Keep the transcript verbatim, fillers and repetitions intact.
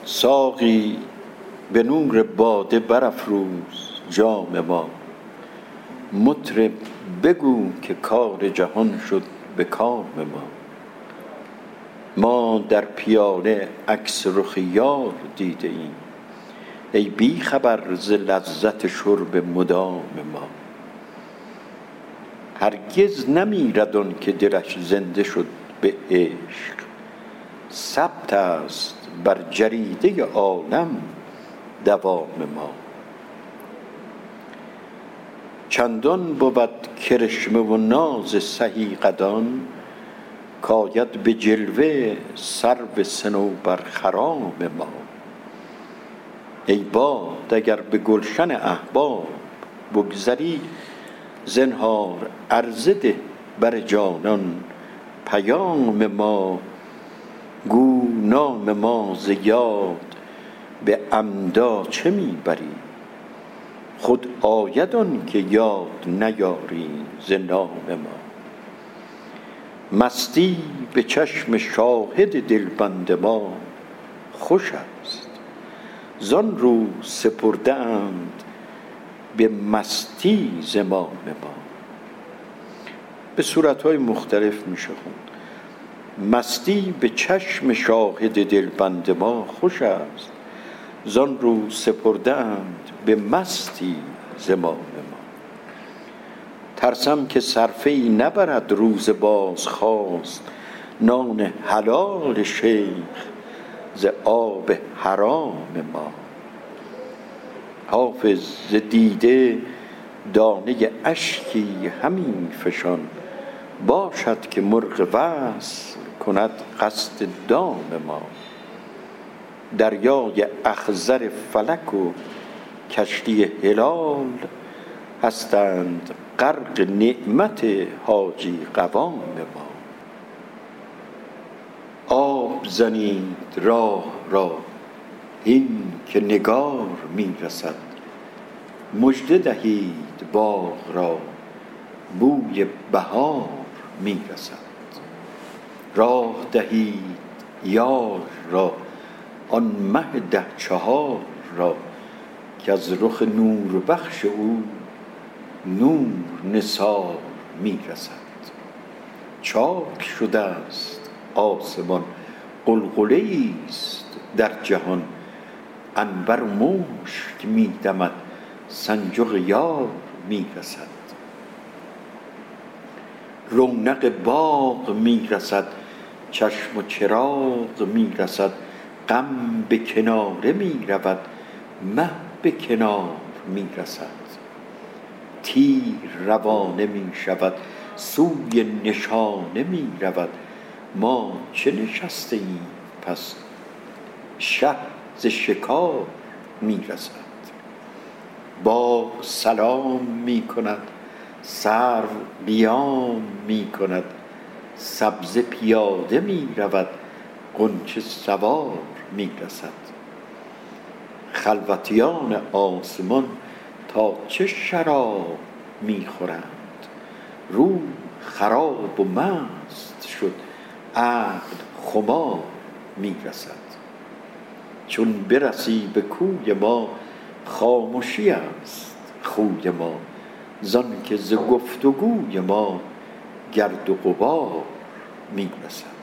ساقی به نور باده برافروز جام ما. مطرب بگو که کار جهان شد به کام ما. ما در پیاله عکس رخ یار دیده ایم، ای بی خبر ز لذت شرب مدام ما. هرگز نمیرد آن که دلش زنده شد به عشق، ثبت است بر جریده عالم دوام ما. چندان بود کرشمه و ناز سهی قدان، کآید به جلوه سرو صنوبرخرام ما. ای باد اگر به گلشن احباب بگذری، زنهار عرضه ده بر جانان پیام ما. گو نام ما ز یاد به عمدا چه می بری، خود آید آن که یاد نیاری ز نام ما. مستی به چشم شاهد دلبند ما خوش است، زان رو سپرده اند به مستی زمام ما. به صورتهای مختلف میشه خوند. مستی به چشم شاهد دلبند ما خوش است، زان رو سپرده اند به مستی زمام ما. ترسم که صرفه ای نبرد روز بازخواست، نان حلال شیخ ز آب حرام ما. حافظ ز دیده دانه اشکی همی فشان، باشد که مرغ وصل کند قصد دام ما. دریای اخضر فلک و کشتی هلال، هستند غرق نعمت حاجی قوام ما. آب زنید راه را هین که نگار می رسد، مژده دهید باغ را بوی بهار می رسد. راه دهید یار را آن مه ده چهار را، که از رخ نور بخش او نور نثار می رسد. چاک شده است آسمان، غلغله ایست در جهان، عنبر و مشک می دمد سنجق یار می رسد. رونق باغ می رسد، چشم و چراغ می رسد، غم به کناره می رود، مه به کنار می رسد. تیر روانه می شود، سوی نشانه می رود، ما چه نشسته ایم پس شه ز شکار می رسد. باغ سلام می کند، سرو قیام می کند، سبزه پیاده می رود، غنچه سوار می رسد. خلوتیان آسمان تا چه شراب می خورند، روح خراب و مست شد، عقل خمار می رسد. چون برسی به کوی ما، خامشی است خوی ما، زان که ز گفت و گوی ما گرد و غبار می رسد.